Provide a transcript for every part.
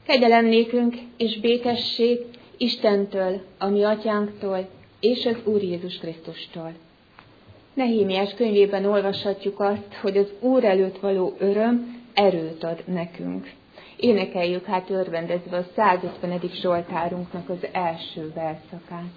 Kegyelem nékünk és békesség Istentől, a mi atyánktól és az Úr Jézus Krisztustól. Nehémiás könyvében olvashatjuk azt, hogy az Úr előtt való öröm erőt ad nekünk. Énekeljük hát örvendezve a 150. Zsoltárunknak az első verszakát.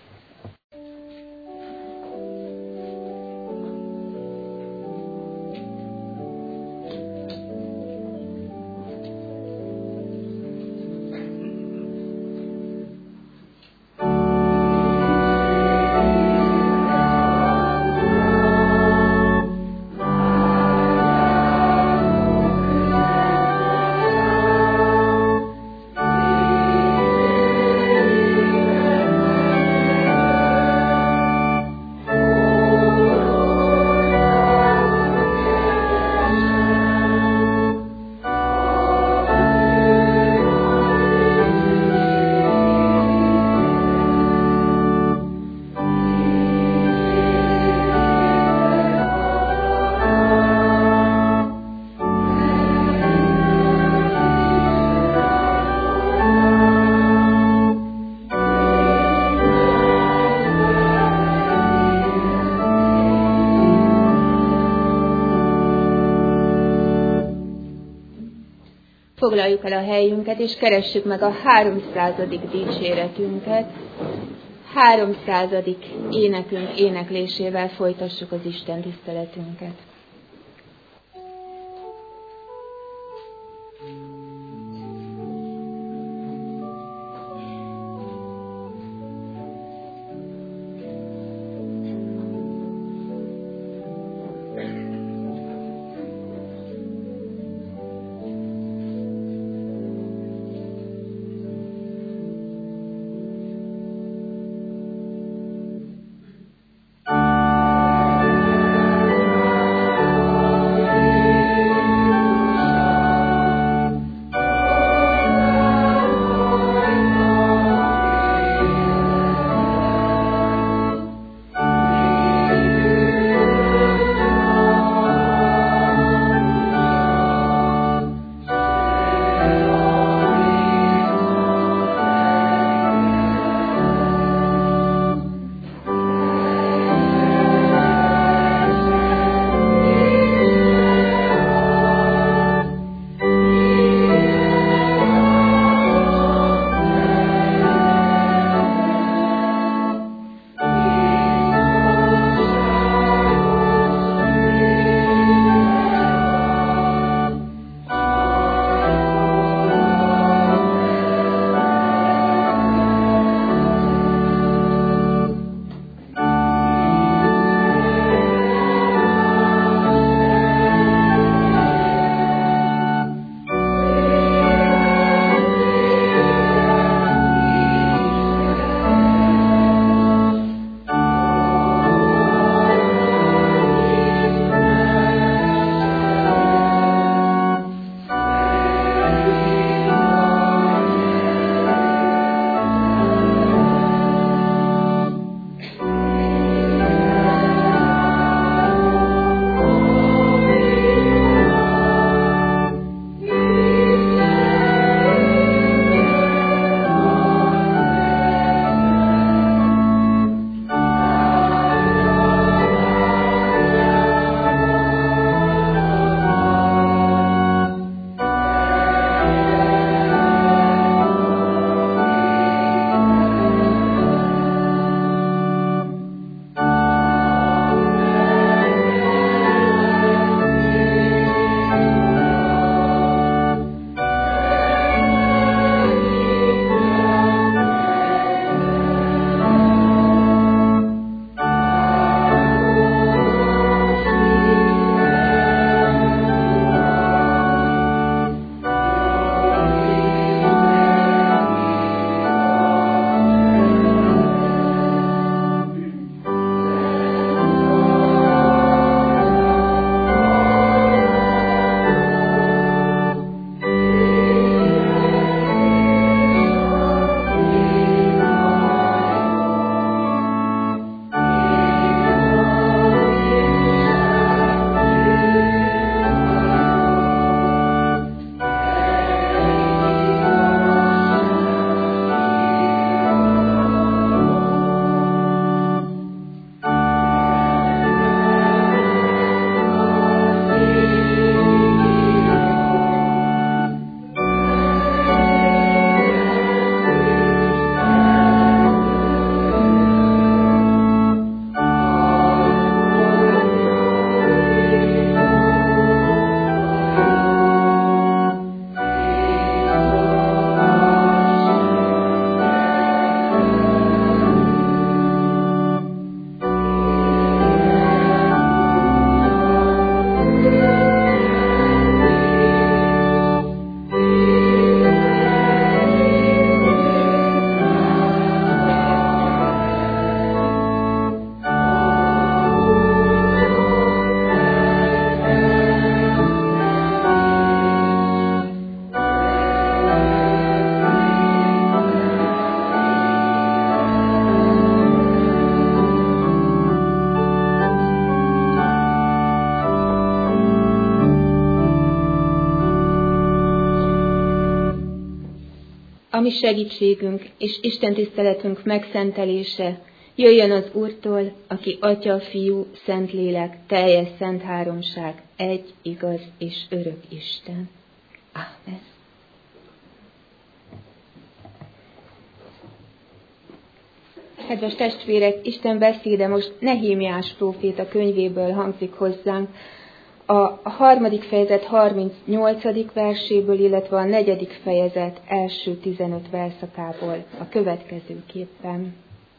Foglaljuk el a helyünket, és keressük meg a 300. dicséretünket. 300. énekünk éneklésével folytassuk az Isten tiszteletünket. mi segítségünk és Isten tiszteletünk megszentelése jöjjön az Úrtól, aki Atya, Fiú, Szentlélek, teljes szent háromság, egy, igaz és örök Isten. Ámen. Kedves testvérek, Isten beszéde most Nehémiás próféta könyvéből hangzik hozzánk, a 3. fejezet 38. verséből, illetve a 4. fejezet első 15 verszakából a következőképpen.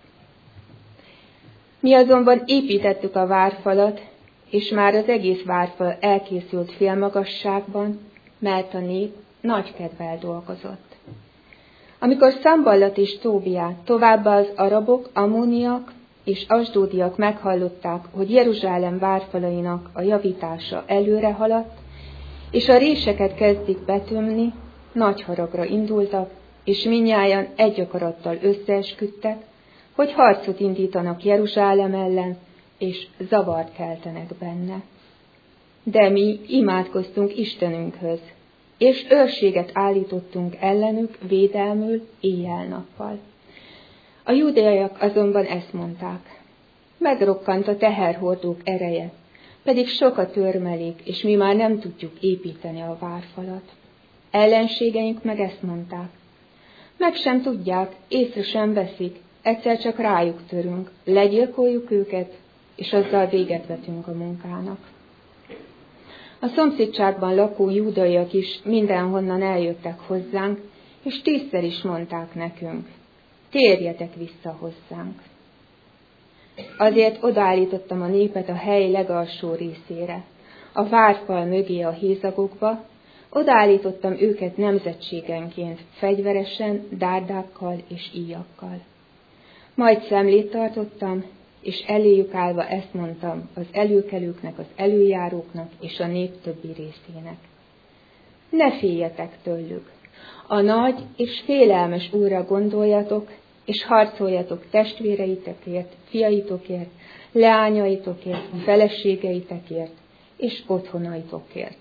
Mi azonban építettük a várfalat, és már az egész várfal elkészült félmagasságban, mert a nép nagy kedvel dolgozott. Amikor Szamballat és Tóbiát, továbbá az arabok, ammóniak és asdódiak meghallották, hogy Jeruzsálem várfalainak a javítása előre haladt, és a réseket kezdik betömni, nagy haragra indultak, és mindnyájan egy akarattal összeesküdtek, hogy harcot indítanak Jeruzsálem ellen, és zavart keltenek benne. De mi imádkoztunk Istenünkhöz, és őrséget állítottunk ellenük védelmül éjjel-nappal. A júdeaiak azonban ezt mondták: megrokkant a teherhordók ereje, pedig sok a törmelék, és mi már nem tudjuk építeni a várfalat. Ellenségeink meg ezt mondták: meg sem tudják, észre sem veszik, egyszer csak rájuk törünk, legyilkoljuk őket, és azzal véget vetünk a munkának. A szomszédságban lakó júdaiak is mindenhonnan eljöttek hozzánk, és 10-szer is mondták nekünk: térjetek vissza hozzánk. Azért odaállítottam a népet a hely legalsó részére, a várfal mögé a hézagokba, odaállítottam őket nemzetségenként, fegyveresen, dárdákkal és íjakkal. Majd szemlét tartottam, és eléjük állva ezt mondtam az előkelőknek, az előjáróknak és a nép többi részének: ne féljetek tőlük, a nagy és félelmes Úrra gondoljatok, és harcoljatok testvéreitekért, fiaitokért, leányaitokért, feleségeitekért, és otthonaitokért.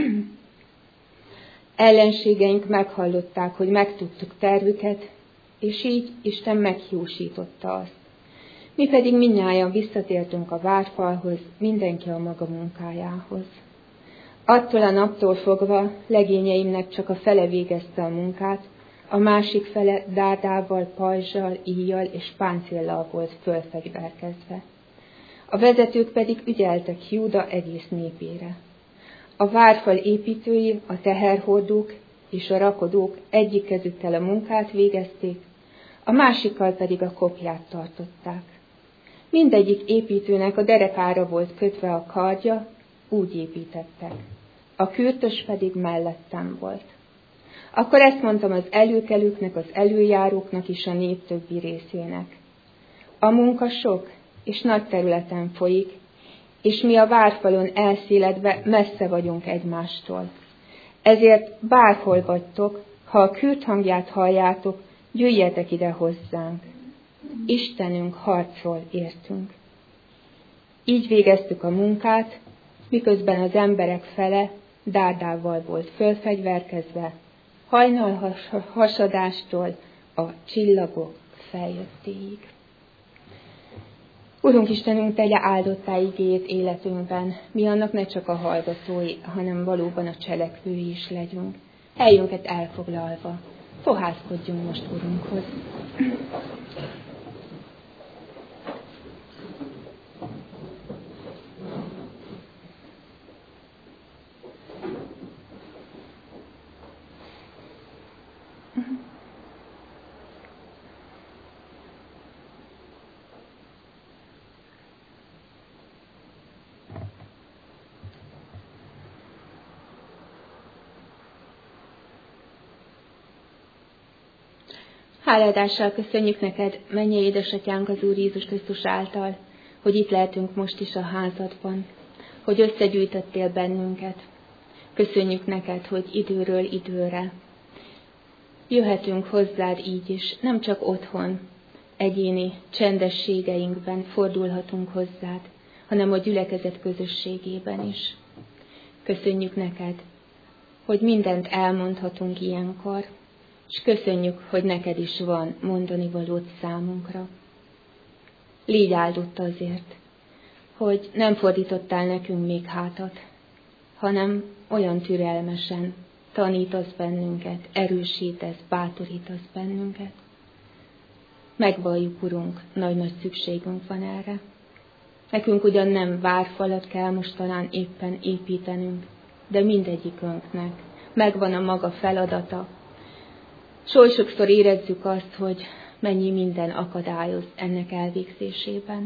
Ellenségeink meghallották, hogy megtudtuk tervüket, és így Isten meghiúsította azt. Mi pedig mindnyájan visszatértünk a várfalhoz, mindenki a maga munkájához. Attól a naptól fogva legényeimnek csak a fele végezte a munkát, a másik fele dárdával, pajzsal, íjjal és páncéllal volt fölfegyverkezve. A vezetők pedig ügyeltek Júda egész népére. A várfal építői, a teherhordók és a rakodók egyik kezükkel a munkát végezték, a másikkal pedig a kopját tartották. Mindegyik építőnek a derekára volt kötve a kardja, úgy építettek. A kürtös pedig mellettem volt. Akkor ezt mondtam az előkelőknek, az előjáróknak és a nép többi részének: a munka sok és nagy területen folyik, és mi a várfalon elszéledve messze vagyunk egymástól. Ezért bárhol vagytok, ha a kürt hangját halljátok, jöjjetek ide hozzánk. Istenünk harcol értünk. Így végeztük a munkát, miközben az emberek fele dárdával volt fölfegyverkezve, hajnal hasadástól a csillagok feljöttéig. Urunk Istenünk, tegye áldottá igéjét életünkben, mi annak ne csak a hallgatói, hanem valóban a cselekvői is legyünk. Helyünket elfoglalva, fohászkodjunk most Urunkhoz. Háládással köszönjük neked, mennyei édesatyánk, az Úr Jézus Krisztus által, hogy itt lehetünk most is a házadban, hogy összegyűjtöttél bennünket. Köszönjük neked, hogy időről időre jöhetünk hozzád így is, nem csak otthon, egyéni csendességeinkben fordulhatunk hozzád, hanem a gyülekezet közösségében is. Köszönjük neked, hogy mindent elmondhatunk ilyenkor, és köszönjük, hogy neked is van mondani valód számunkra. Légy áldott azért, hogy nem fordítottál nekünk még hátat, hanem olyan türelmesen tanítasz bennünket, erősítesz, bátorítasz bennünket. Megvalljuk, Urunk, nagy-nagy szükségünk van erre. Nekünk ugyan nem várfalat kell most talán éppen építenünk, de mindegyikünknek megvan a maga feladata. Sokszor érezzük azt, hogy mennyi minden akadályoz ennek elvégzésében.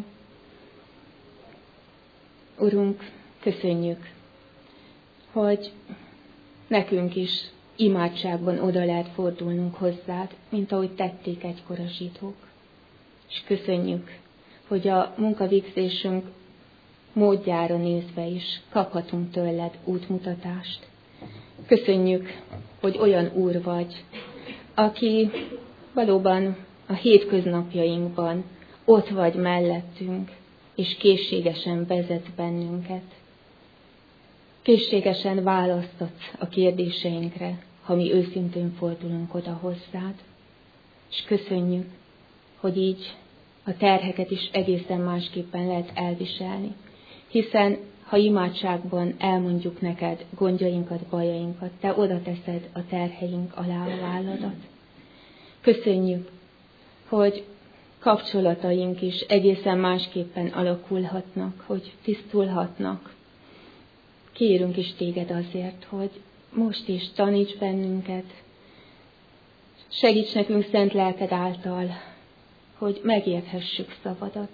Urunk, köszönjük, hogy nekünk is imádságban oda lehet fordulnunk hozzád, mint ahogy tették egykor a zsidók. És köszönjük, hogy a munkavégzésünk módjára nézve is kaphatunk tőled útmutatást. Köszönjük, hogy olyan Úr vagy, aki valóban a hétköznapjainkban ott vagy mellettünk, és készségesen vezet bennünket. Készségesen választatsz a kérdéseinkre, ha mi őszintén fordulunk oda hozzád. És köszönjük, hogy így a terheket is egészen másképpen lehet elviselni. Hiszen, ha imádságban elmondjuk neked gondjainkat, bajainkat, te oda teszed a terheink alá a válladat. Köszönjük, hogy kapcsolataink is egészen másképpen alakulhatnak, hogy tisztulhatnak. Kérünk is téged azért, hogy most is taníts bennünket, segíts nekünk szent lelked által, hogy megérthessük szavadat,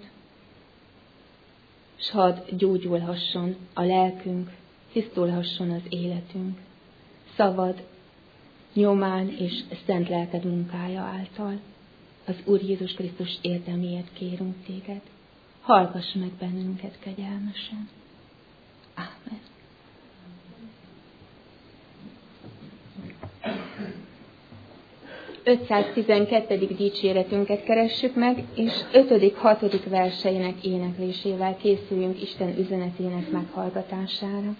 s hadd gyógyulhasson a lelkünk, tisztulhasson az életünk, szavad nyomán és szent lelked munkája által. Az Úr Jézus Krisztus érdemiért kérünk téged, hallgass meg bennünket kegyelmesen. Ámen. ...512. dicséretünket keressük meg, és 5.-6. verseinek éneklésével készüljünk Isten üzenetének meghallgatására.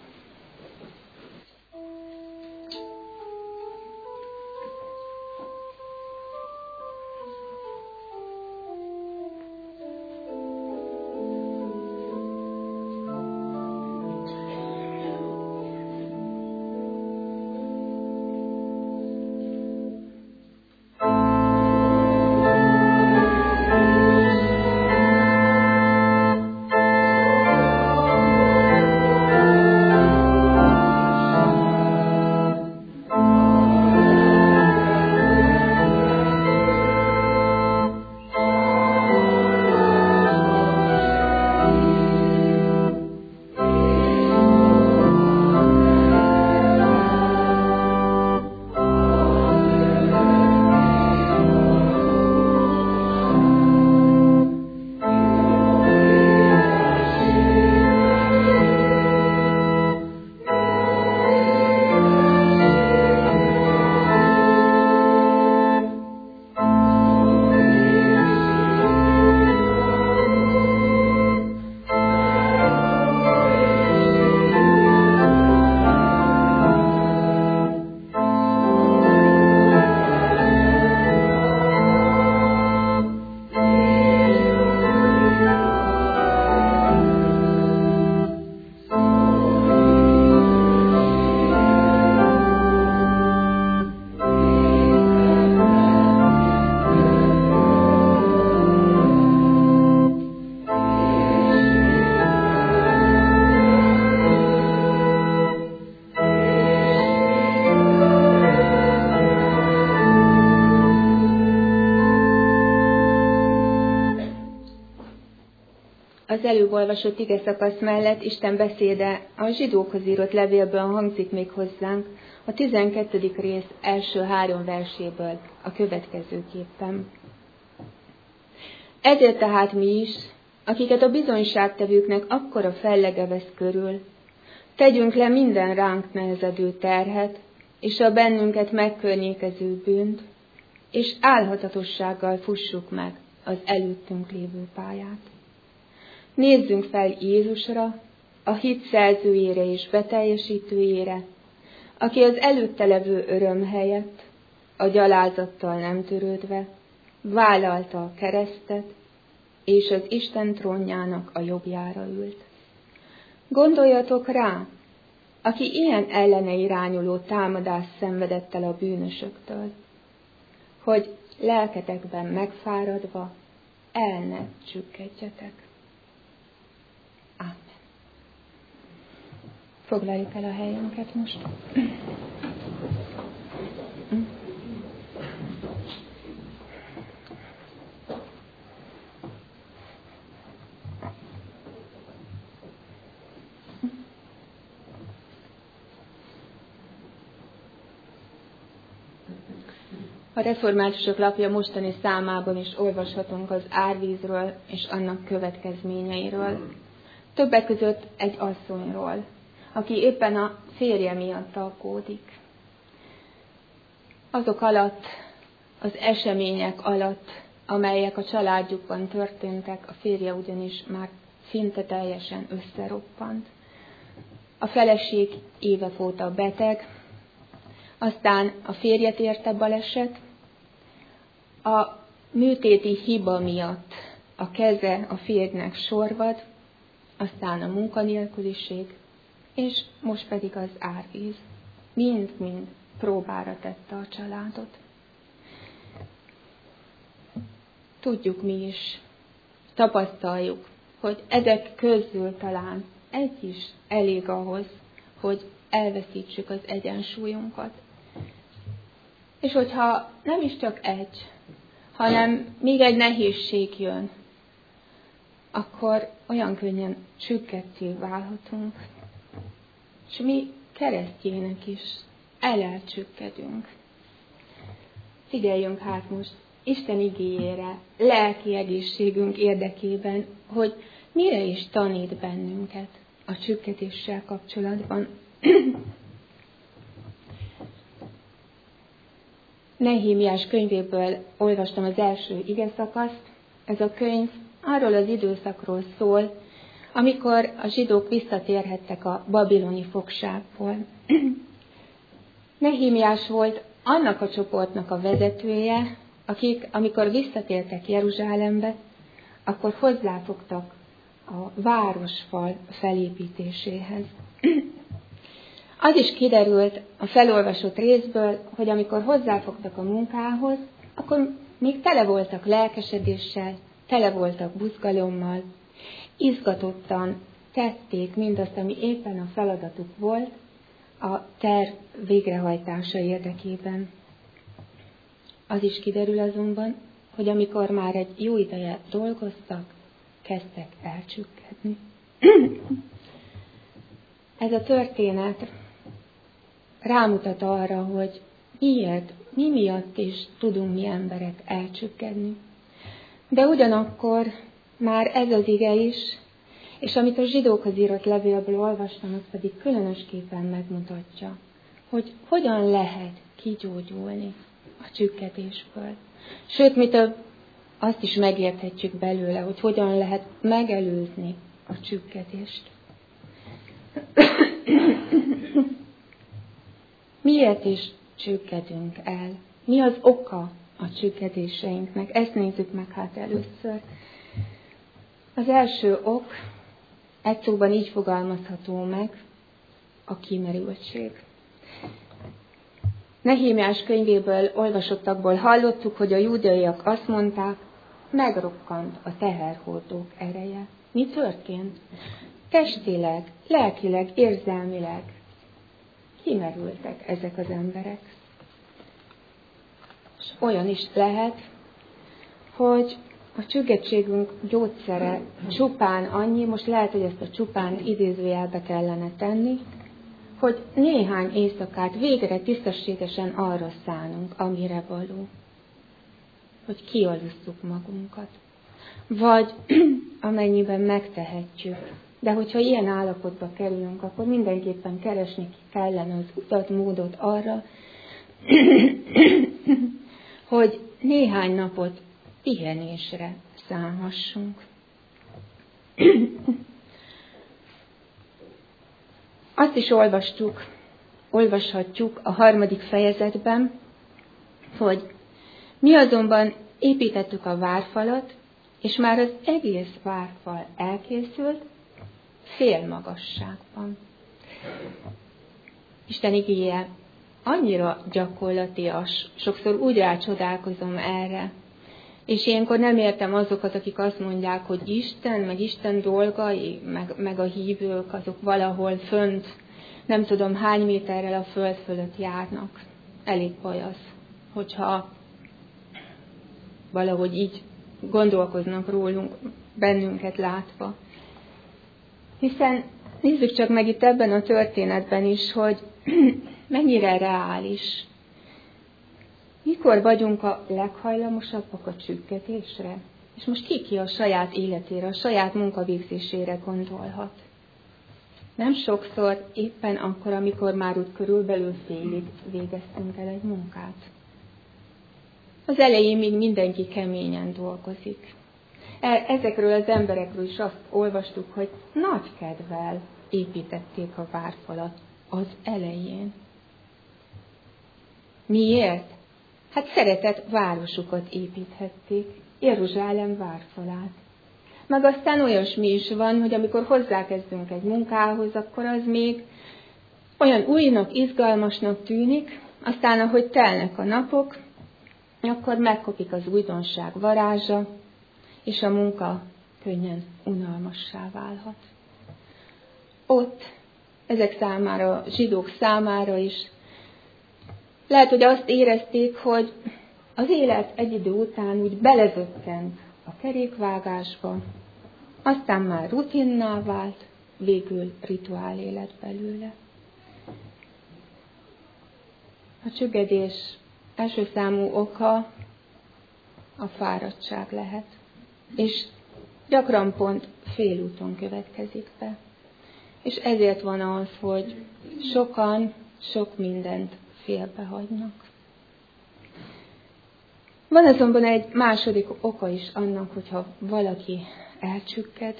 Az előbb olvasott igeszakasz mellett Isten beszéde a zsidókhoz írott levélből hangzik még hozzánk, a 12. rész első 3 verséből a következőképpen. Ezért tehát mi is, akiket a bizonyságtevőknek akkora fellege vesz körül, tegyünk le minden ránk nehezedő terhet, és a bennünket megkörnyékező bűnt, és álhatatossággal fussuk meg az előttünk lévő pályát. Nézzünk fel Jézusra, a hit szerzőjére és beteljesítőjére, aki az előtte levő öröm helyett a gyalázattal nem törődve, vállalta a keresztet, és az Isten trónjának a jobbjára ült. Gondoljatok rá, aki ilyen ellene irányuló támadást szenvedett el a bűnösöktől, hogy lelketekben megfáradva el ne csükkedjetek. Ámen. Foglaljuk el a helyünket most. A Reformátusok lapja mostani számában is olvashatunk az árvízről és annak következményeiről. Többek között egy asszonyról, aki éppen a férje miatt aggódik. Azok alatt, az események alatt, amelyek a családjukban történtek, a férje ugyanis már szinte teljesen összeroppant. A feleség évek óta beteg, aztán a férjet érte baleset, a műtéti hiba miatt a keze a férjnek sorvad, aztán a munkanélküliség, és most pedig az árvíz. Mind-mind próbára tette a családot. Tudjuk mi is, tapasztaljuk, hogy ezek közül talán egy is elég ahhoz, hogy elveszítsük az egyensúlyunkat. És hogyha nem is csak egy, hanem még egy nehézség jön, akkor olyan könnyen csüggedtté válhatunk. És mi keresztjének is elcsüggedünk. Figyeljünk hát most Isten igéjére, lelki egészségünk érdekében, hogy mire is tanít bennünket a csüggedéssel kapcsolatban. Nehémiás könyvéből olvastam az első igeszakaszt. Ez a könyv arról az időszakról szól, amikor a zsidók visszatérhettek a babiloni fogságból. Nehémiás volt annak a csoportnak a vezetője, akik, amikor visszatértek Jeruzsálembe, akkor hozzáfogtak a városfal felépítéséhez. Az is kiderült a felolvasott részből, hogy amikor hozzáfogtak a munkához, akkor még tele voltak lelkesedéssel, tele voltak buzgalommal, izgatottan tették mindazt, ami éppen a feladatuk volt, a terv végrehajtása érdekében. Az is kiderül azonban, hogy amikor már egy jó ideje dolgoztak, kezdtek elcsüggedni. Ez a történet rámutat arra, hogy mi miatt is tudunk mi emberek elcsüggedni. De ugyanakkor már ez az ige is, és amit a zsidókhoz írott levélből olvastam, az pedig különösképpen megmutatja, hogy hogyan lehet kigyógyulni a csüggedésből. Sőt, mi több, azt is megérthetjük belőle, hogy hogyan lehet megelőzni a csüggedést. Miért is csüggedünk el? Mi az oka a csüggedéseinknek? Ezt nézzük meg hát először. Az első ok, egy szóban így fogalmazható meg, a kimerültség. Nehémiás könyvéből olvasottakból hallottuk, hogy a júdeaiak azt mondták, megrokkant a teherhordók ereje. Mi történt? Testileg, lelkileg, érzelmileg kimerültek ezek az emberek. És olyan is lehet, hogy a csüggedtségünk gyógyszere csupán annyi, most lehet, hogy ezt a csupán idézőjelbe kellene tenni, hogy néhány éjszakát végre tisztességesen arra szánunk, amire való. Hogy kialusszuk magunkat. Vagy amennyiben megtehetjük. De hogyha ilyen állapotba kerülünk, akkor mindenképpen keresni kellene az utat, módot arra, hogy néhány napot pihenésre szánhassunk. Azt is olvashatjuk a 3. fejezetben, hogy mi azonban építettük a várfalat, és már az egész várfal elkészült fél magasságban. Isten igéje annyira gyakorlatias, sokszor úgy rácsodálkozom erre, és ilyenkor nem értem azokat, akik azt mondják, hogy Isten, meg Isten dolgai, meg a hívők, azok valahol fönt, nem tudom hány méterrel a föld fölött járnak. Elég baj az, hogyha valahogy így gondolkoznak rólunk, bennünket látva. Hiszen nézzük csak meg itt ebben a történetben is, hogy mennyire reális. Mikor vagyunk a leghajlamosabbak a csüggedésre? És most ki a saját életére, a saját munkavégzésére gondolhat. Nem sokszor éppen akkor, amikor már úgy körülbelül félig végeztünk el egy munkát. Az elején még mindenki keményen dolgozik. Ezekről az emberekről is azt olvastuk, hogy nagy kedvel építették a várfalat az elején. Miért? Hát szeretett városukat építhették, Jeruzsálem várfalát. Meg aztán olyasmi is van, hogy amikor hozzákezdünk egy munkához, akkor az még olyan újnak, izgalmasnak tűnik, aztán ahogy telnek a napok, akkor megkopik az újdonság varázsa, és a munka könnyen unalmassá válhat. Ott, ezek számára, a zsidók számára is, lehet, hogy azt érezték, hogy az élet egy idő után úgy belezökkent a kerékvágásba, aztán már rutinná vált, végül rituál élet belőle. A csüggedés első számú oka a fáradtság lehet, és gyakran pont félúton következik be. És ezért van az, hogy sokan sok mindent félbehagynak. Van azonban egy második oka is annak, hogyha valaki elcsügged.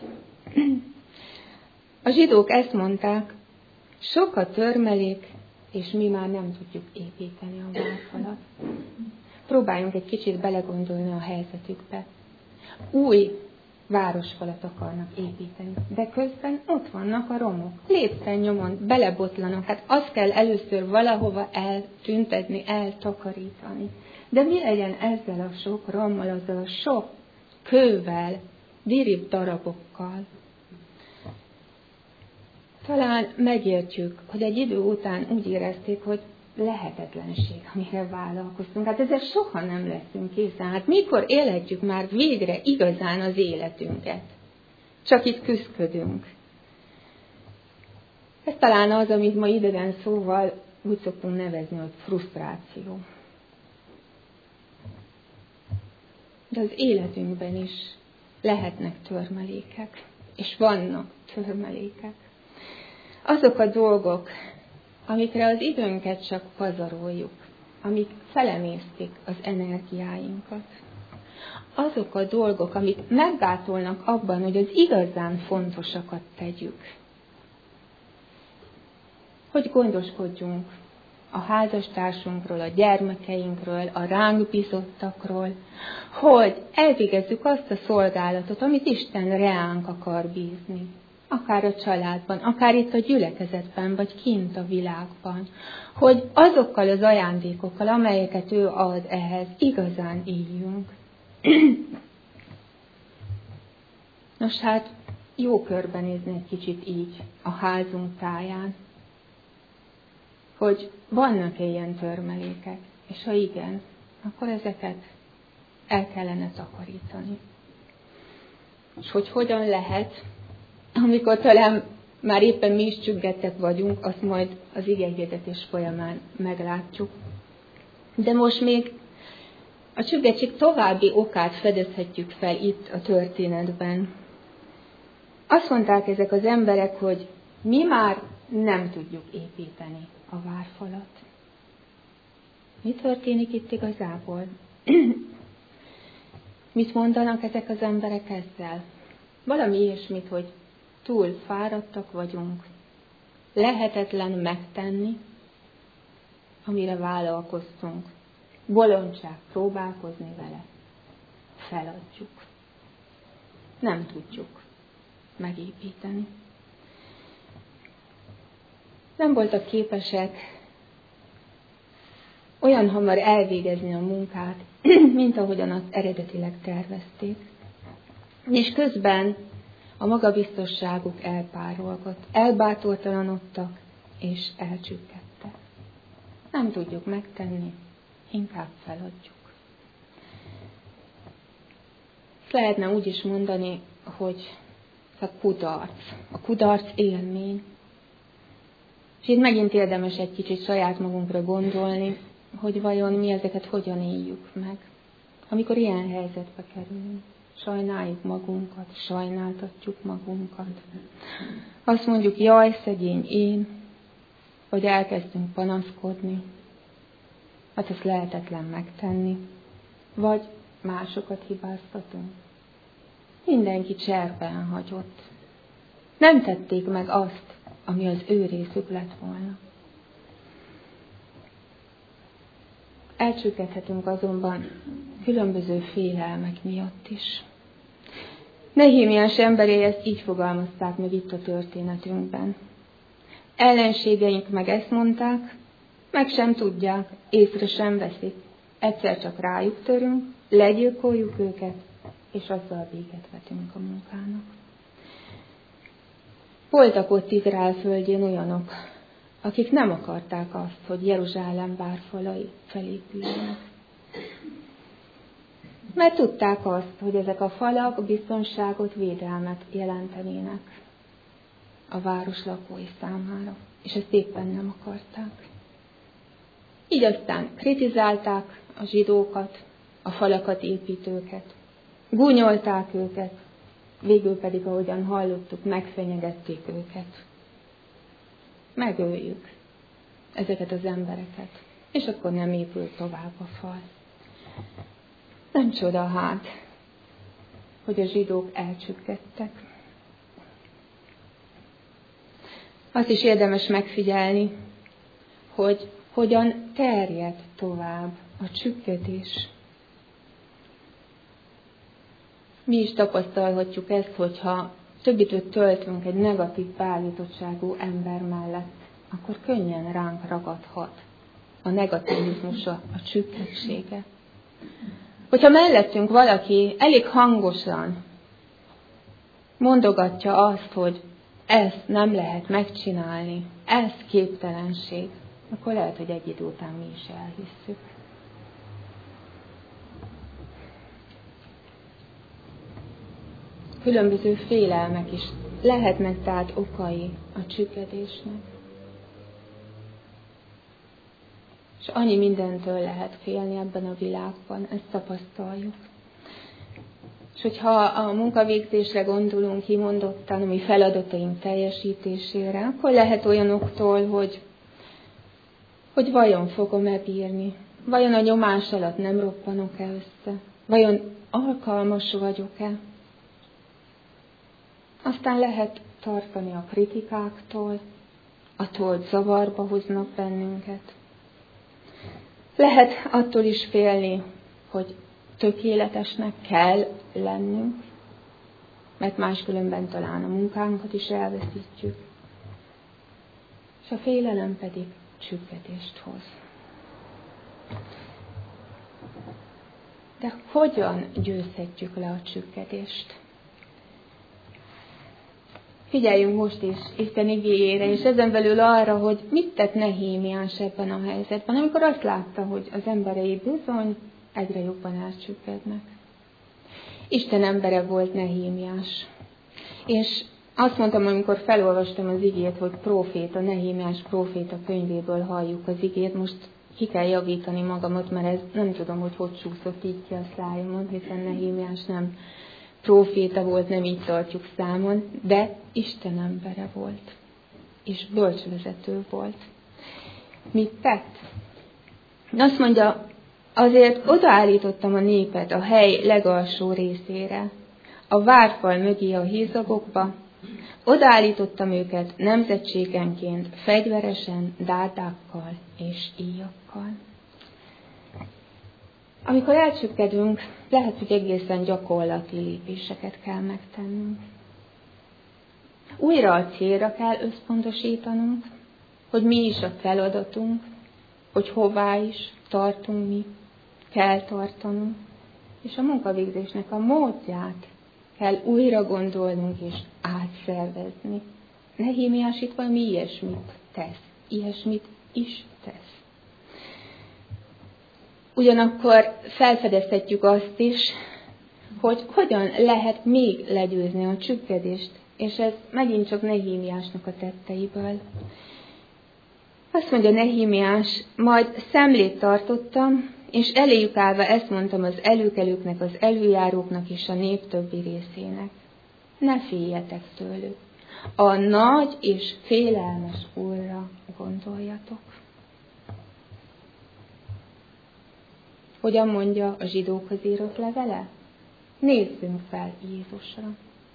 A zsidók ezt mondták, sok a törmelék, és mi már nem tudjuk építeni a várfalat. Próbáljunk egy kicsit belegondolni a helyzetükbe. Új városfalat akarnak építeni, de közben ott vannak a romok. Lépten nyomon belebotlanak, hát azt kell először valahova eltüntetni, eltakarítani. De mi legyen ezzel a sok rommal, azzal a sok kővel, dirib darabokkal? Talán megértjük, hogy egy idő után úgy érezték, hogy lehetetlenség, amire vállalkoztunk. Hát ezzel soha nem leszünk készen. Hát mikor élhetjük már végre igazán az életünket? Csak itt küszködünk. Ez talán az, amit ma idegen szóval úgy szoktunk nevezni, hogy frusztráció. De az életünkben is lehetnek törmelékek, és vannak törmelékek. Azok a dolgok, amikre az időnket csak pazaroljuk, amik felemésztik az energiáinkat. Azok a dolgok, amik meggátolnak abban, hogy az igazán fontosakat tegyük. Hogy gondoskodjunk a házastársunkról, a gyermekeinkről, a ránk bízottakról, hogy elvégezzük azt a szolgálatot, amit Isten reánk akar bízni. Akár a családban, akár itt a gyülekezetben, vagy kint a világban. Hogy azokkal az ajándékokkal, amelyeket ő ad ehhez, igazán éljünk. Nos hát, jó körbenézni egy kicsit így a házunk táján, hogy vannak-e ilyen törmelékek, és ha igen, akkor ezeket el kellene takarítani. És hogy hogyan lehet, amikor talán már éppen mi is csüggedtek vagyunk, azt majd az igehirdetés folyamán meglátjuk. De most még a csüggedtség további okát fedezhetjük fel itt a történetben. Azt mondták ezek az emberek, hogy mi már nem tudjuk építeni a várfalat. Mi történik itt igazából? Mit mondanak ezek az emberek ezzel? Valami ilyesmit, hogy túl fáradtak vagyunk, lehetetlen megtenni, amire vállalkoztunk. bolondság próbálkozni vele. Feladjuk. Nem tudjuk megépíteni. Nem voltak képesek olyan hamar elvégezni a munkát, mint ahogyan azt eredetileg tervezték. És közben a magabiztosságuk elpárolgott, elbátortalanodtak és elcsüggedtek. Nem tudjuk megtenni, inkább feladjuk. Lehetne úgy is mondani, hogy a kudarc élmény. És itt megint érdemes egy kicsit saját magunkra gondolni, hogy vajon mi ezeket hogyan éljük meg. Amikor ilyen helyzetbe kerülünk, sajnáljuk magunkat, sajnáltatjuk magunkat. Azt mondjuk, jaj, szegény én, vagy elkezdünk panaszkodni, hát ezt lehetetlen megtenni, vagy másokat hibáztatunk. Mindenki cserben hagyott. Nem tették meg azt, ami az ő részük lett volna. Elcsüggedhetünk azonban különböző félelmek miatt is. Nehémiás emberei ezt így fogalmazták meg itt a történetünkben. Ellenségeink meg ezt mondták, meg sem tudják, észre sem veszik. Egyszer csak rájuk törünk, legyilkoljuk őket, és azzal véget vetünk a munkának. Voltak ott Izrael földjén olyanok, akik nem akarták azt, hogy Jeruzsálem várfalai felépüljenek. Mert tudták azt, hogy ezek a falak biztonságot, védelmet jelentenének a város lakói számára, és ezt éppen nem akarták. Így aztán kritizálták a zsidókat, a falakat építőket, gúnyolták őket, végül pedig, ahogyan hallottuk, megfenyegették őket. Megöljük ezeket az embereket, és akkor nem épül tovább a fal. Nem csoda hát, hogy a zsidók elcsüggedtek. Azt is érdemes megfigyelni, hogy hogyan terjed tovább a csüggedés. Mi is tapasztalhatjuk ezt, hogyha több időt töltünk egy negatív beállítottságú ember mellett, akkor könnyen ránk ragadhat a negativizmusa, a csüggedsége. Hogyha mellettünk valaki elég hangosan mondogatja azt, hogy ezt nem lehet megcsinálni, ez képtelenség, akkor lehet, hogy egy idő után mi is elhisszük. Különböző félelmek is lehetnek tehát okai a csüggedésnek. És annyi mindentől lehet félni ebben a világban, ezt tapasztaljuk. És hogyha a munkavégzésre gondolunk kimondottan, a mi feladataink teljesítésére, akkor lehet olyanoktól, hogy vajon fogom-e bírni, vajon a nyomás alatt nem roppanok-e össze, vajon alkalmas vagyok-e. Aztán lehet tartani a kritikáktól, attól, hogy zavarba hoznak bennünket. Lehet attól is félni, hogy tökéletesnek kell lennünk, mert máskülönben talán a munkánkat is elveszítjük. És a félelem pedig csüggedést hoz. De hogyan győzhetjük le a csüggedést? Figyeljünk most is Isten igéjére, és ezen belül arra, hogy mit tett Nehémiás ebben a helyzetben, amikor azt látta, hogy az emberei bizony egyre jobban elcsüggednek. Isten embere volt Nehémiás. És azt mondtam, amikor felolvastam az igét, hogy próféta, Nehémiás próféta könyvéből halljuk az igét, most ki kell javítani magamat, mert ez nem tudom, hogy csúszott így ki a szájamon, hiszen Nehémiás nem próféta volt, nem így tartjuk számon, de Isten embere volt, és bölcsvezető volt. Mit tett? Azt mondja, azért odaállítottam a népet a hely legalsó részére, a várfal mögé a hézagokba, odaállítottam őket nemzetségenként, fegyveresen, dátákkal és íjakkal. Amikor elcsüggedünk, lehet, hogy egészen gyakorlati lépéseket kell megtennünk. Újra a célra kell összpontosítanunk, hogy mi is a feladatunk, hogy hová is tartunk mi, kell tartanunk, és a munkavégzésnek a módját kell újra gondolnunk és átszervezni. Nehémiás itt valami ilyesmit tesz, ilyesmit is tesz. Ugyanakkor felfedezhetjük azt is, hogy hogyan lehet még legyőzni a csüggedést, és ez megint csak Nehémiásnak a tetteiből. Azt mondja Nehémiás, majd szemlét tartottam, és eléjük állva ezt mondtam az előkelőknek, az előjáróknak és a nép többi részének. Ne féljetek tőlük. A nagy és félelmes Úrra gondoljatok. Hogyan mondja a zsidókhoz írott levele? Nézzünk fel Jézusra.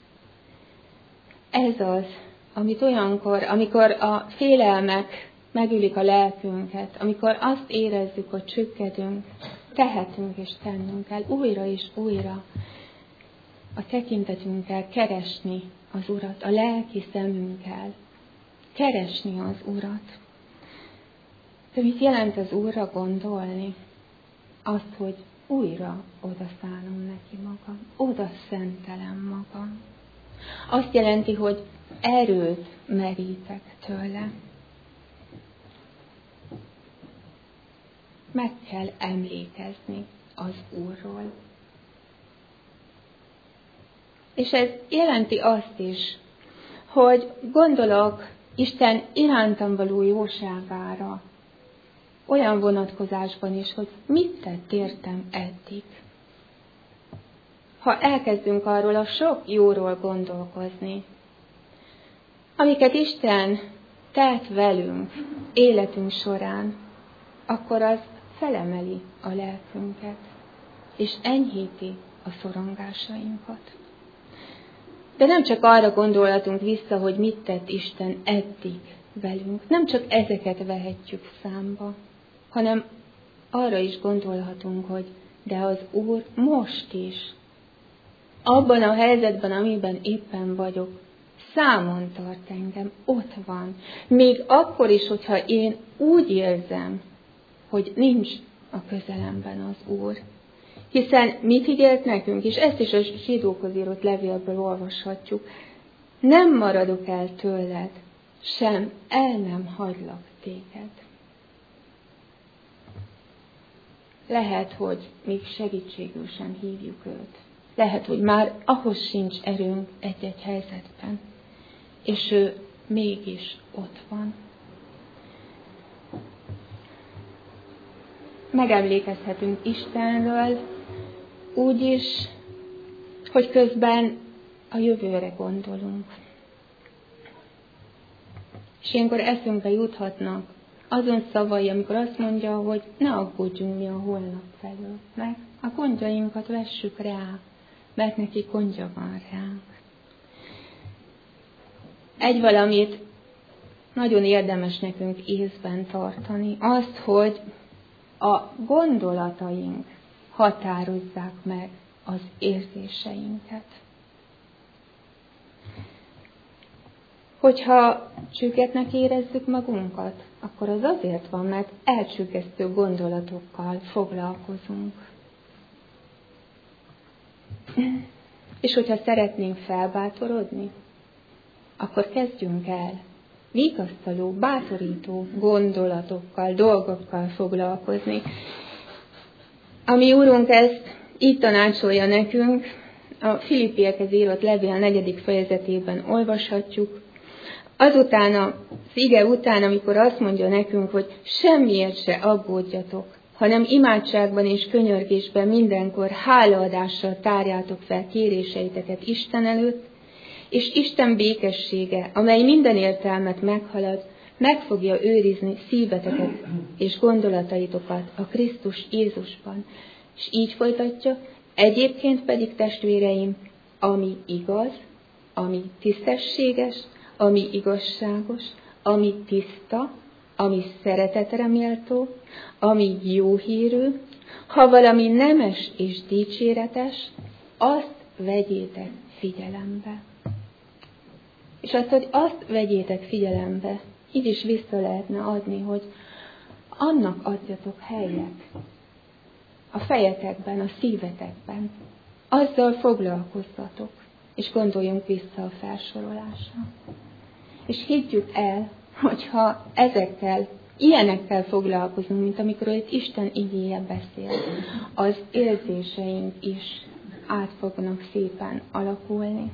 Ez az, amit olyankor, amikor a félelmek megülik a lelkünket, amikor azt érezzük, hogy csüggedünk, tehetünk és tennünk kell újra és újra a tekintetünkkel keresni az Urat, a lelki szemünkkel keresni az Urat. De mit jelent az Úrra gondolni? Azt, hogy újra odaszállom neki magam, oda szentelem magam. Azt jelenti, hogy erőt merítek tőle. Meg kell emlékezni az Úrról. És ez jelenti azt is, hogy gondolok Isten irántam való jóságára, olyan vonatkozásban is, hogy mit tett értem eddig. Ha elkezdünk arról a sok jóról gondolkozni, amiket Isten tett velünk életünk során, akkor az felemeli a lelkünket, és enyhíti a szorongásainkat. De nem csak arra gondolhatunk vissza, hogy mit tett Isten eddig velünk, nem csak ezeket vehetjük számba, hanem arra is gondolhatunk, hogy de az Úr most is, abban a helyzetben, amiben éppen vagyok, számon tart engem, ott van. Még akkor is, hogyha én úgy érzem, hogy nincs a közelemben az Úr. Hiszen mit ígért nekünk, és ezt is a zsidókhoz írott levélből olvashatjuk, nem maradok el tőled, sem el nem hagylak téged. Lehet, hogy még segítségül sem hívjuk őt. Lehet, hogy már ahhoz sincs erőnk egy-egy helyzetben. És ő mégis ott van. Megemlékezhetünk Istenről úgy is, hogy közben a jövőre gondolunk. És ilyenkor eszünkbe juthatnak azon szavai, amikor azt mondja, hogy ne aggódjunk mi a holnap felől, meg a gondjainkat vessük rá, mert neki gondja van ránk. Egy valamit nagyon érdemes nekünk észben tartani, azt, hogy a gondolataink határozzák meg az érzéseinket. Hogyha csüggetnek érezzük magunkat, akkor az azért van, mert elcsüggesztő gondolatokkal foglalkozunk. És hogyha szeretnénk felbátorodni, akkor kezdjünk el vigasztaló, bátorító gondolatokkal, dolgokkal foglalkozni. A mi Úrunk ezt így tanácsolja nekünk, a Filippiekhez írott levél 4. fejezetében olvashatjuk. Azután az ige után, amikor azt mondja nekünk, hogy semmiért se aggódjatok, hanem imádságban és könyörgésben mindenkor hálaadással tárjátok fel kéréseiteket Isten előtt, és Isten békessége, amely minden értelmet meghalad, meg fogja őrizni szíveteket és gondolataitokat a Krisztus Jézusban. És így folytatja, egyébként pedig testvéreim, ami igaz, ami tisztességes, ami igazságos, ami tiszta, ami szeretetre méltó, ami jó hírű, ha valami nemes és dicséretes, azt vegyétek figyelembe. És azt, hogy azt vegyétek figyelembe, így is vissza lehetne adni, hogy annak adjatok helyet a fejetekben, a szívetekben. Azzal foglalkozzatok, és gondoljunk vissza a felsorolásra. És higgyük el, hogyha ilyenekkel foglalkozunk, mint amikor itt Isten igéje beszél, az érzéseink is át fognak szépen alakulni.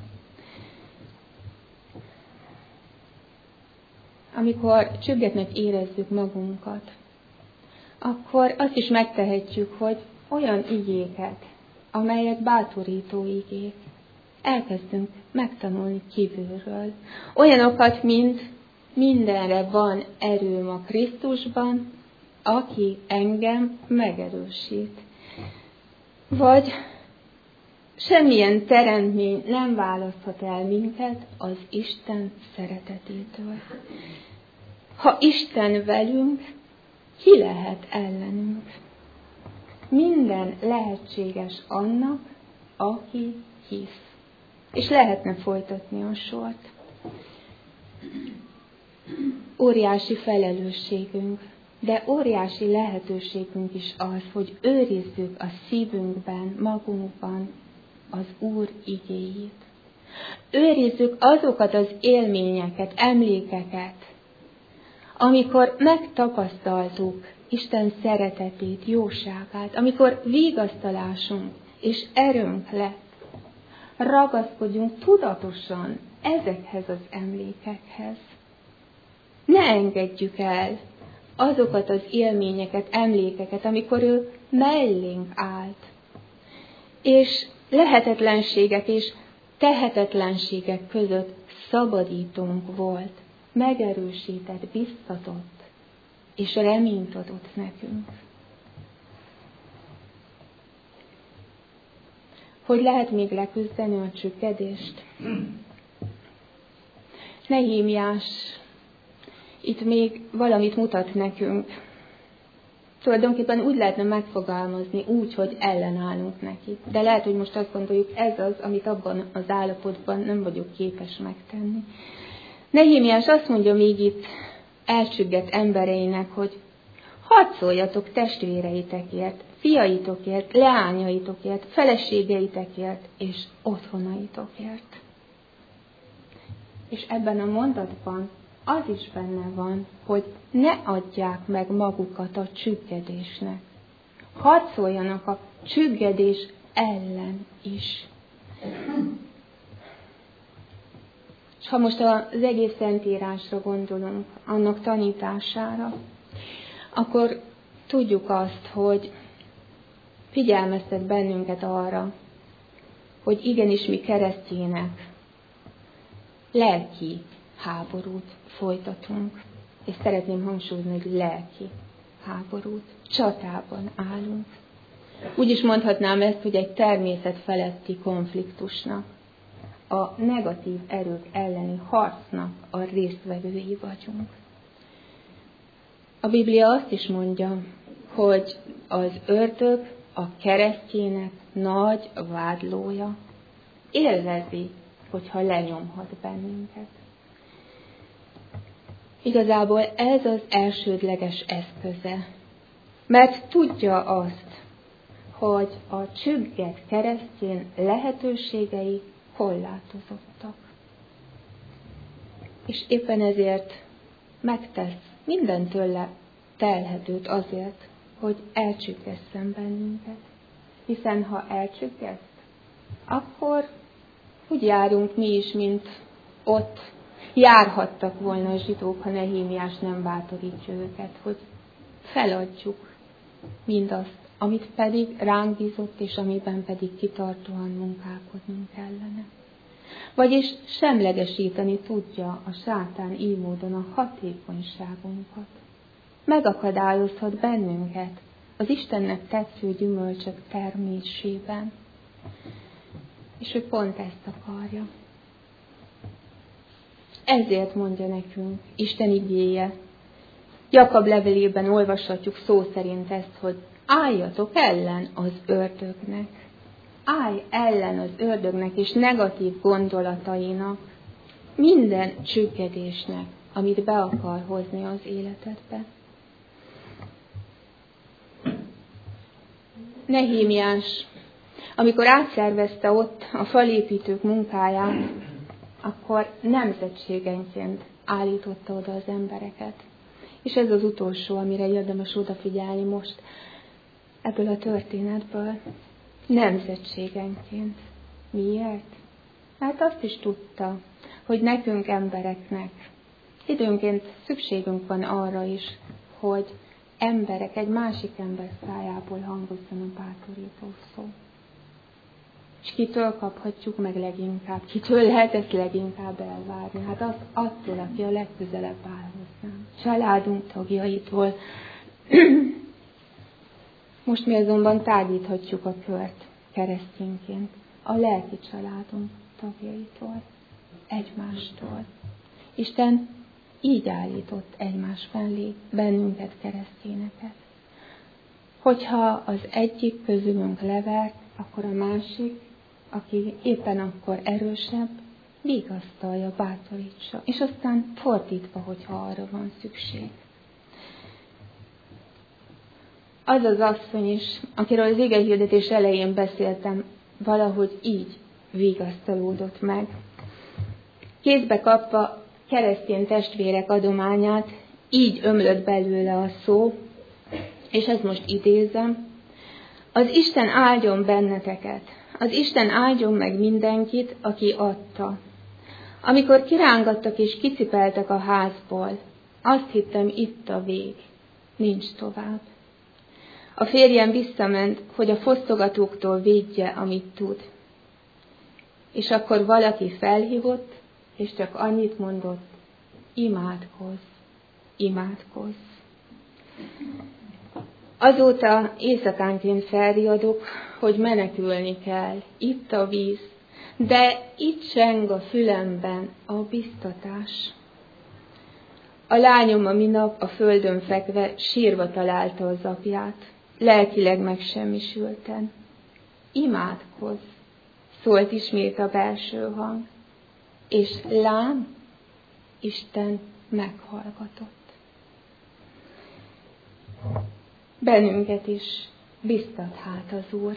Amikor csüggetnek érezzük magunkat, akkor azt is megtehetjük, hogy olyan igéket, amelyek bátorító igék, elkezdünk megtanulni kívülről. Olyanokat, mint mindenre van erőm a Krisztusban, aki engem megerősít. Vagy semmilyen teremtmény nem választhat el minket az Isten szeretetétől. Ha Isten velünk, ki lehet ellenünk? Minden lehetséges annak, aki hisz. És lehetne folytatni a sort. Óriási felelősségünk, de óriási lehetőségünk is az, hogy őrizzük a szívünkben, magunkban az Úr igéjét. Őrizzük azokat az élményeket, emlékeket, amikor megtapasztaltuk Isten szeretetét, jóságát, amikor vigasztalásunk és erőnk lett. Ragaszkodjunk tudatosan ezekhez az emlékekhez. Ne engedjük el azokat az élményeket, emlékeket, amikor ő mellénk állt, és lehetetlenségek és tehetetlenségek között szabadítónk volt, megerősített, biztatott, és reményt adott nekünk. Hogy lehet még leküzdeni a csüggedést? Nehémiás itt még valamit mutat nekünk. Tulajdonképpen úgy lehetne megfogalmazni, úgy, hogy ellenállunk neki. De lehet, hogy most azt gondoljuk, ez az, amit abban az állapotban nem vagyok képes megtenni. Nehémiás azt mondja még itt elcsüggett embereinek, hogy harcoljatok testvéreitekért, fiaitokért, leányaitokért, feleségeitekért és otthonaitokért. És ebben a mondatban az is benne van, hogy ne adják meg magukat a csüggedésnek. Harcoljanak a csüggedés ellen is. És ha most az egész Szentírásra gondolunk, annak tanítására, akkor tudjuk azt, hogy figyelmeztet bennünket arra, hogy igenis mi keresztjének lelki háborút folytatunk. És szeretném hangsúlyozni, hogy lelki háborút. Csatában állunk. Úgy is mondhatnám ezt, hogy egy természet feletti konfliktusnak, a negatív erők elleni harcnak a résztvevői vagyunk. A Biblia azt is mondja, hogy az ördög a keresztjének nagy vádlója, élvezi, hogyha lenyomhat bennünket. Igazából ez az elsődleges eszköze, mert tudja azt, hogy a csüggett keresztjén lehetőségei korlátozottak. És éppen ezért megtesz minden tőle telhetőt azért, hogy elcsüggesszen bennünket. Hiszen ha elcsüggeszt, akkor úgy járunk mi is, mint ott járhattak volna a zsidók, ha Nehémiás nem bátorítja őket, hogy feladjuk mindazt, amit pedig ránk bízott, és amiben pedig kitartóan munkálkodnunk kellene. Vagyis semlegesíteni tudja a sátán így módon a hatékonyságunkat. Megakadályozhat bennünket az Istennek tetsző gyümölcsök termésében. És ő pont ezt akarja. Ezért mondja nekünk Isten igéje, Jakab levelében olvashatjuk szó szerint ezt, hogy álljatok ellen az ördögnek. Állj ellen az ördögnek és negatív gondolatainak, minden csüggedésnek, amit be akar hozni az életedbe. Nehémiás, amikor átszervezte ott a falépítők munkáját, akkor nemzetségenként állította oda az embereket. És ez az utolsó, amire érdemes odafigyelni most ebből a történetből. Nemzetségenként. Miért? Hát azt is tudta, hogy nekünk embereknek időnként szükségünk van arra is, hogy emberek egy másik ember szájából hangozzon a bátorító szó. És kitől kaphatjuk meg leginkább? Kitől lehet ezt leginkább elvárni? Hát az attól, aki a legközelebb áll hozzám. Családunk tagjaitól. Most mi azonban tágíthatjuk a kört keresztényként. A lelki családunk tagjaitól. Egymástól. Isten így állított egymás mellé bennünket, keresztényeket. Hogyha az egyik közülünk levert, akkor a másik, aki éppen akkor erősebb, vigasztalja, bátorítsa, és aztán fordítva, hogyha arra van szükség. Az az asszony is, akiről az igehirdetés elején beszéltem, valahogy így vigasztalódott meg. Kézbe kapva keresztény testvérek adományát, így ömlött belőle a szó, és ezt most idézem: az Isten áldjon benneteket, az Isten áldjon meg mindenkit, aki adta. Amikor kirángattak és kicipeltek a házból, azt hittem, itt a vég, nincs tovább. A férjem visszament, hogy a fosztogatóktól védje, amit tud. És akkor valaki felhívott, és csak annyit mondott: imádkozz, imádkozz. Azóta éjszakánként felriadok, hogy menekülni kell, itt a víz, de itt cseng a fülemben a biztatás. A lányom a minap a földön fekve sírva találta az apját, lelkileg megsemmisülten. Imádkozz, szólt ismét a belső hang, és lám, Isten meghallgatott. Bennünket is biztat hát az Úr.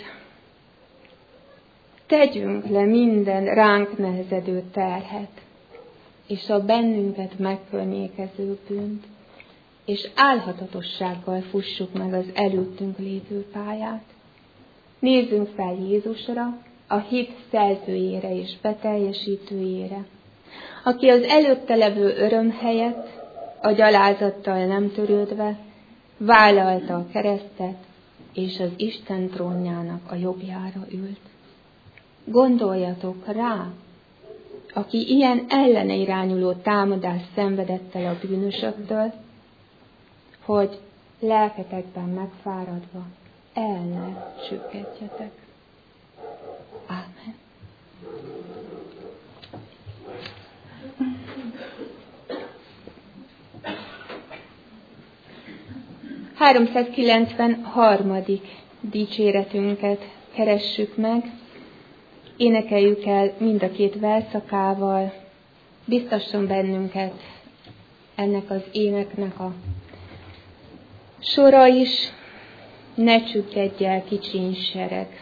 Tegyünk le minden ránk nehezedő terhet, és a bennünket megkörnyékező bűnt, és álhatatossággal fussuk meg az előttünk lévő pályát. Nézzünk fel Jézusra, a hit szerzőjére és beteljesítőjére, aki az előtte levő öröm helyett, a gyalázattal nem törődve, vállalta a keresztet, és az Isten trónjának a jobbjára ült. Gondoljatok rá, aki ilyen ellene irányuló támadást szenvedett el a bűnösöktől, hogy lelketekben megfáradva el ne csüggedjetek. Ámen. ...393. dicséretünket keressük meg, énekeljük el mind a két verszakával, biztasson bennünket ennek az éneknek a sora is, ne csüggedj el kicsiny sereg.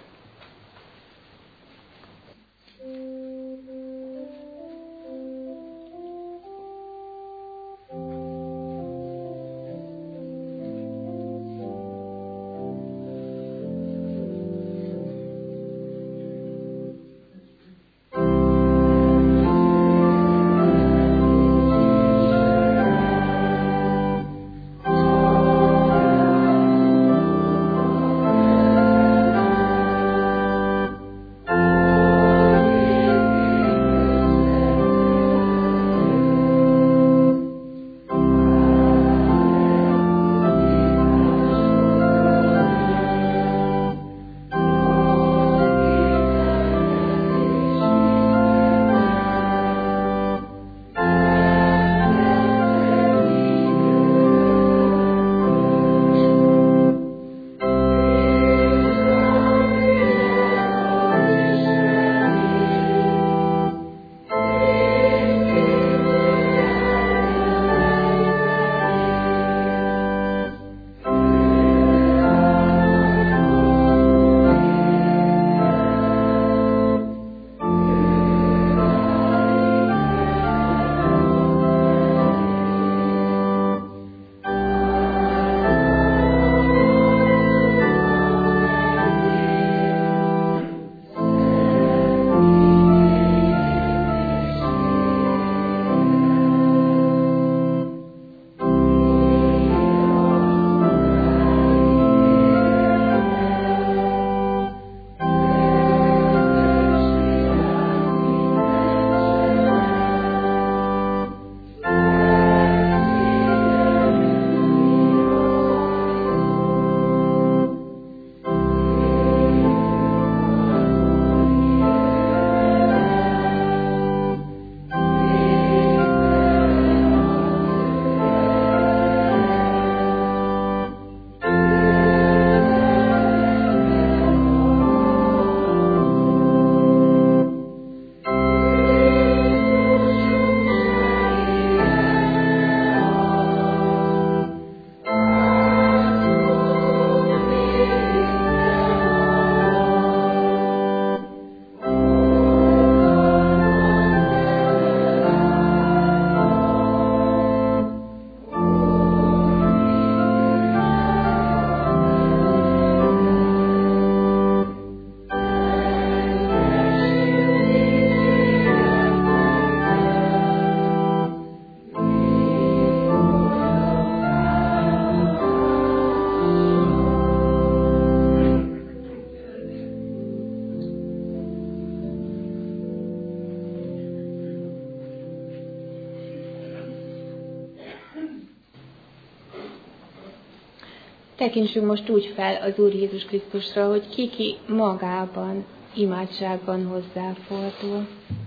Tekintsünk most úgy fel az Úr Jézus Krisztusra, hogy ki magában, imádságban hozzáfordul.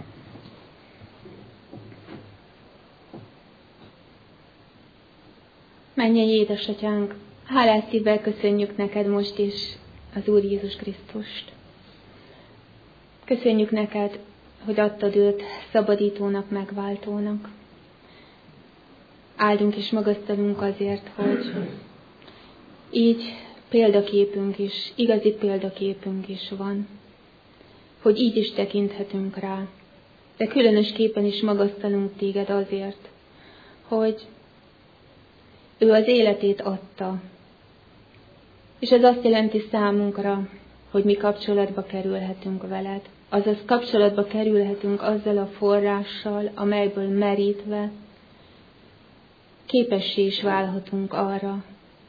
Mennyei édesatyánk, hálás szívvel köszönjük neked most is az Úr Jézus Krisztust. Köszönjük neked, hogy adtad őt szabadítónak, megváltónak. Áldunk és magasztalunk azért, hogy így példaképünk is, igazi példaképünk is van, hogy így is tekinthetünk rá. De különösképpen is magasztalunk téged azért, hogy ő az életét adta. És ez azt jelenti számunkra, hogy mi kapcsolatba kerülhetünk veled. Azaz kapcsolatba kerülhetünk azzal a forrással, amelyből merítve képessé is válhatunk arra,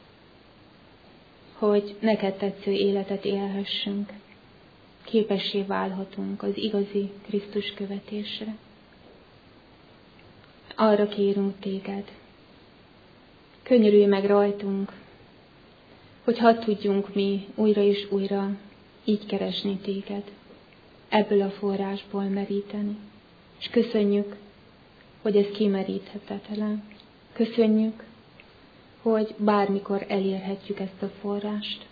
hogy neked tetsző életet élhessünk. Képessé válhatunk az igazi Krisztus követésre. Arra kérünk téged, könyörülj meg rajtunk, hogy hadd tudjunk mi újra és újra így keresni téged, ebből a forrásból meríteni. És köszönjük, hogy ez kimeríthetetlen. Köszönjük, hogy bármikor elérhetjük ezt a forrást.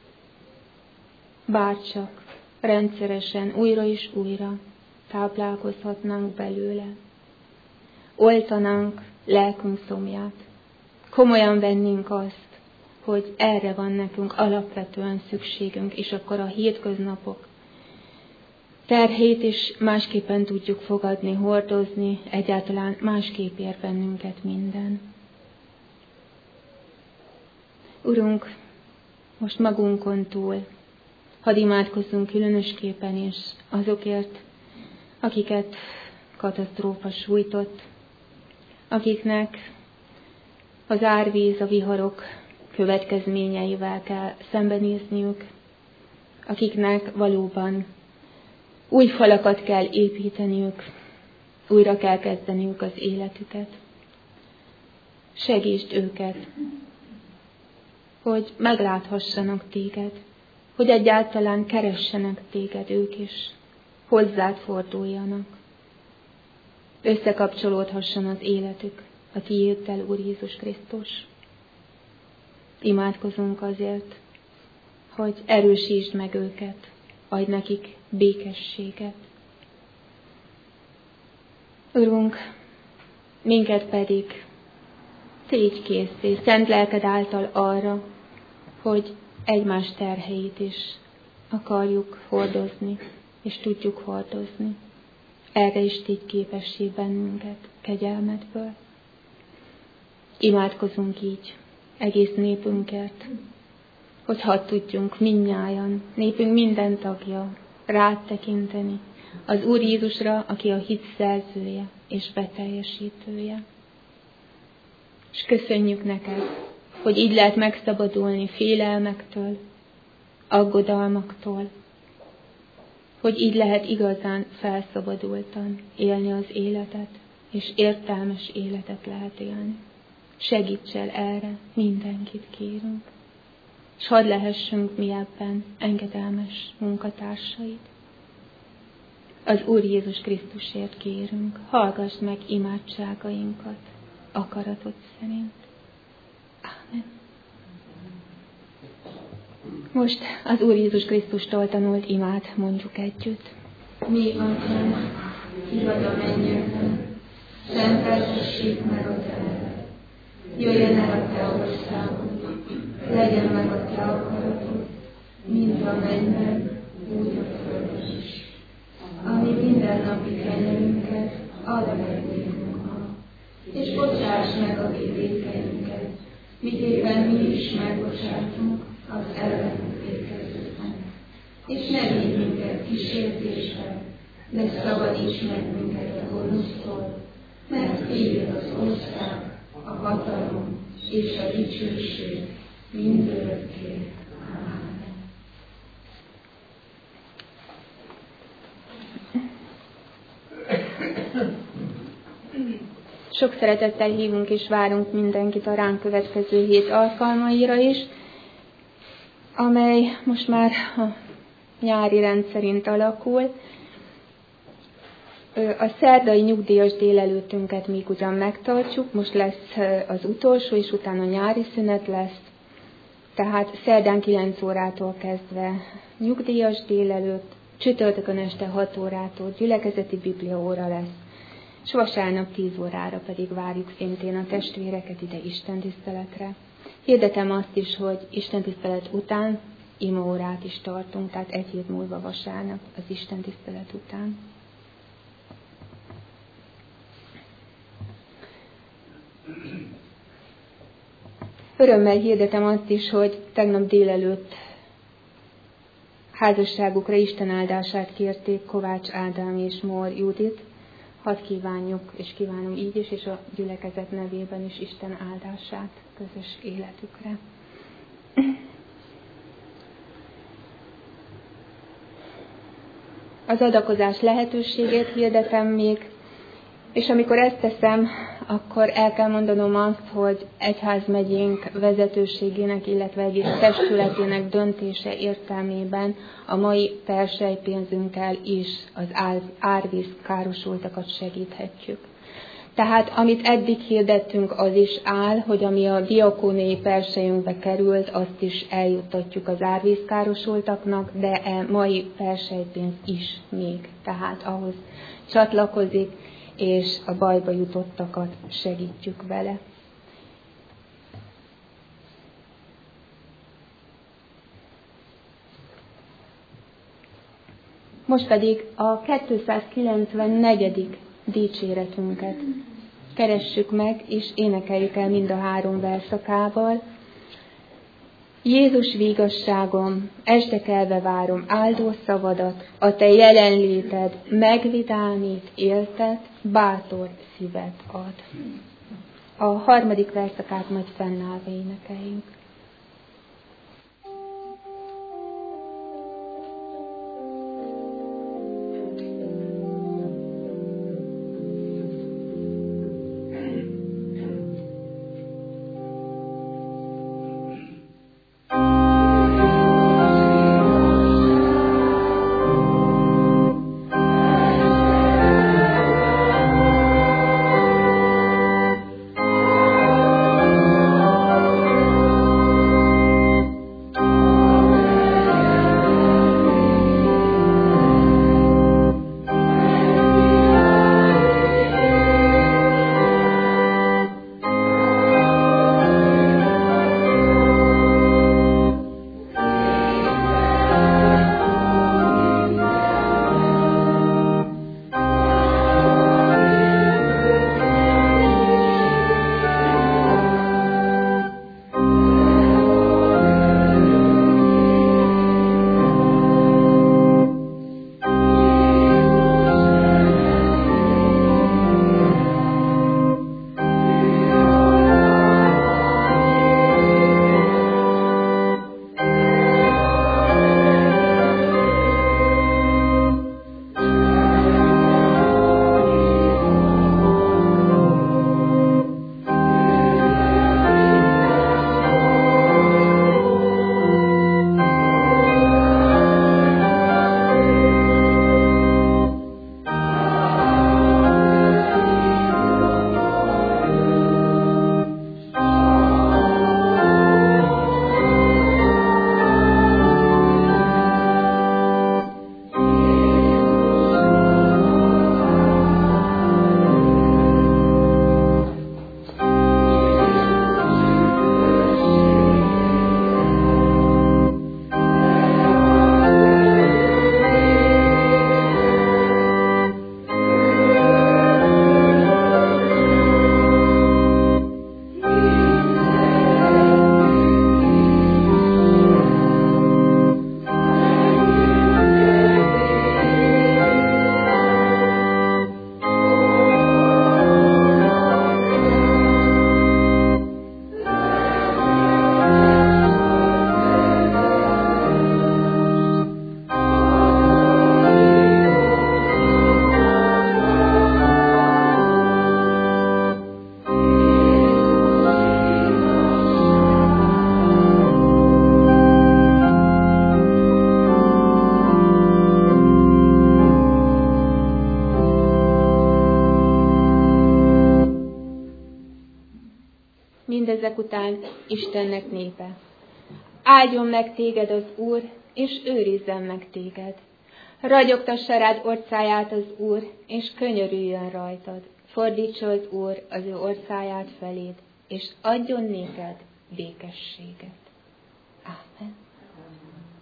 Bárcsak rendszeresen, újra és újra táplálkozhatnánk belőle. Oltanánk lelkünk szomját. Komolyan vennénk azt, hogy erre van nekünk alapvetően szükségünk, és akkor a hétköznapok terhét is másképpen tudjuk fogadni, hordozni, egyáltalán másképp ér bennünket minden. Urunk, most magunkon túl, hadd imádkozzunk különösképpen is azokért, akiket katasztrófa sújtott, akiknek az árvíz, a viharok következményeivel kell szembenézniük, akiknek valóban új falakat kell építeniük, újra kell kezdeniük az életüket. Segítsd őket, hogy megláthassanak téged, hogy egyáltalán keressenek téged ők is, hozzád forduljanak. Összekapcsolódhasson az életük a tiéddel, Úr Jézus Krisztus. Imádkozunk azért, hogy erősítsd meg őket, adj nekik békességet. Urunk, minket pedig tégy készé, szent lelked által arra, hogy egymás terheit is akarjuk hordozni, és tudjuk hordozni. Erre is tégy képessé bennünket kegyelmedből. Imádkozunk így egész népünkért, hogy hadd tudjunk mindnyájan, népünk minden tagja rád tekinteni, az Úr Jézusra, aki a hit szerzője és beteljesítője. És köszönjük neked, hogy így lehet megszabadulni félelmektől, aggodalmaktól, hogy így lehet igazán felszabadultan élni az életet, és értelmes életet lehet élni. Segíts el erre, mindenkit kérünk, és hadd lehessünk mi ebben engedelmes munkatársaid. Az Úr Jézus Krisztusért kérünk, hallgass meg imádságainkat akaratod szerint. Ámen. Most az Úr Jézus Krisztustól tanult imát mondjuk együtt. Mi Atyánk, ki vagy a mennyekben, szenteltessék meg a te neved. Jöjjön el a te országod, legyen meg a te akaratod, mint a mennyben, úgy a földön is. Ami mindennapi kenyerünket add meg nékünk ma, és bocsáss meg a vétkeinket, miképpen mi is megbocsátunk az ellenünk vétkezőknek. És ne vigy minket kísértésbe, de szabadíts meg minket a gonosztól, mert tiéd az ország, a hatalom és a dicsőség mindörökké. Amen. Sok szeretettel hívunk és várunk mindenkit a ránk következő hét alkalmaira is, amely most már a nyári rendszerint alakul. A szerdai nyugdíjas délelőttünket még ugyan megtartjuk, most lesz az utolsó, és utána nyári szünet lesz. Tehát szerdán 9 órától kezdve nyugdíjas délelőtt, csütörtökön este 6 órától gyülekezeti bibliaóra lesz, és vasárnap 10 órára pedig várjuk szintén a testvéreket ide istentiszteletre. Hirdetem azt is, hogy istentisztelet után imaórát is tartunk, tehát 1 hét múlva vasárnap az istentisztelet után. Örömmel hirdetem azt is, hogy tegnap délelőtt házasságukra Isten áldását kérték Kovács Ádám és Mór Judit. Hadd kívánjuk, és kívánom így is, és a gyülekezet nevében is Isten áldását közös életükre. Az adakozás lehetőségét hirdetem még, és amikor ezt teszem, akkor el kell mondanom azt, hogy egyházmegyénk vezetőségének, illetve egész testületének döntése értelmében a mai persejpénzünkkel is az árvíz károsultakat segíthetjük. Tehát amit eddig hirdettünk, az is áll, hogy ami a diakóniai persejünkbe került, azt is eljuttatjuk az árvízkárosultaknak, de a mai persejpénz is még, tehát ahhoz csatlakozik, és a bajba jutottakat segítjük vele. Most pedig a 294. dicséretünket keressük meg, és énekeljük el mind a 3 verszakával. Jézus vígasságom, este kelve várom áldó szavadat, a te jelenléted megvidámít, éltet, bátor szívet ad. A 3. verszakát majd fennállva énekeljünk. mindezek után Istennek népe. Áldjon meg téged az Úr, és őrizzen meg téged. Ragyogtassa rád orcáját az Úr, és könyörüljön rajtad. Fordítsa az Úr az ő orcáját feléd, és adjon néked békességet. Ámen.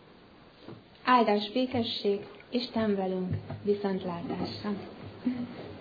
Áldás, békesség, Isten velünk, viszontlátásra.